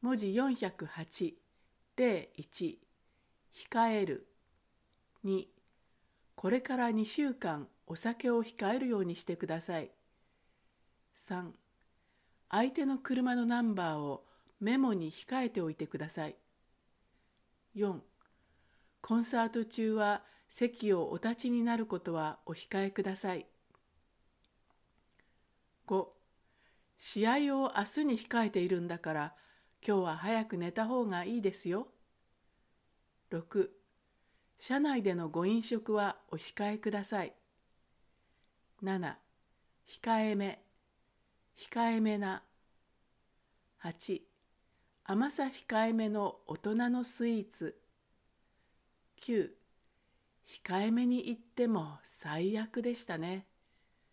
文字408、例1、控える。2、これから2週間お酒を控えるようにしてください。3、相手の車のナンバーをメモに控えておいてください。4、コンサート中は席をお立ちになることはお控えください。5、試合を明日に控えているんだから今日は早く寝た方がいいですよ。6、車内でのご飲食はお控えください。7、控えめ、控えめな。8、甘さ控えめの大人のスイーツ。9、控えめに言っても最悪でしたね。